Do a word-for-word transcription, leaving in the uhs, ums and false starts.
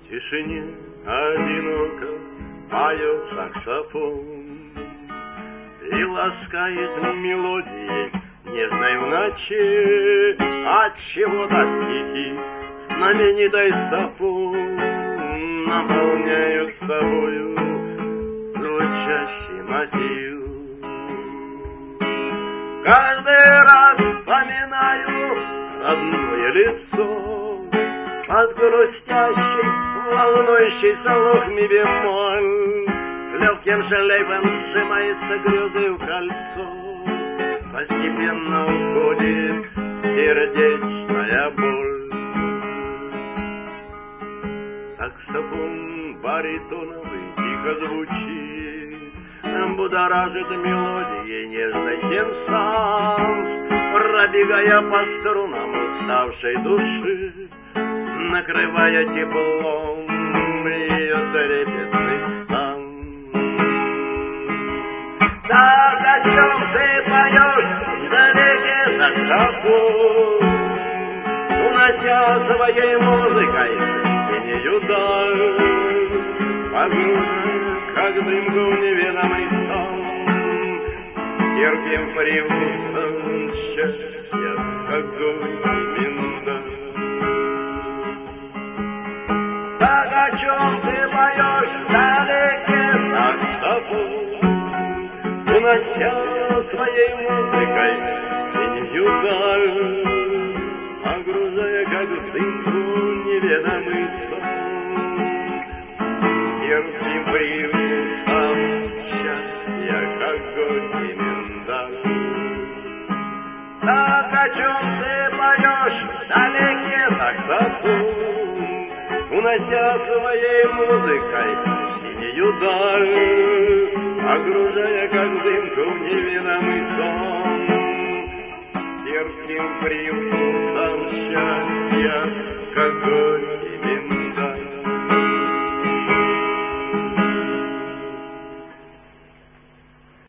В тишине одиноко поет саксофон и ласкает мелодией нежной в ночи. Отчего-то стихи знаменитой сапфон наполняют собою звучащий мотив. Каждый раз вспоминаю родное лицо под грустящей, волнующейся лохми бемоль. Легким шлейфом сжимается грезы в кольцо, постепенно уходит сердечная боль. Саксофон баритоновый тихо звучит, будоражит мелодией нежной сенсанс, пробегая по струнам уставшей души, накрывая теплом ее трепетный стан. Так о чем ты поешь вдалеке саксофон, унося своей музыкой синею даль, погружен, как дымка в неведомый сон, терпим привкусом счастья, огонь и миндаль. Так о чем ты поешь вдалеке саксофон, унося своей музыкой синею даль, погружая, как в дымку, неведомый сон, терпим привкусом счастья, огонь и миндаль. Так о чем ты поешь вдалеке саксофон, унося своей музыкой синею даль, погружая, как дымку, в неведомый сон, терпим привкусом счастья, огонь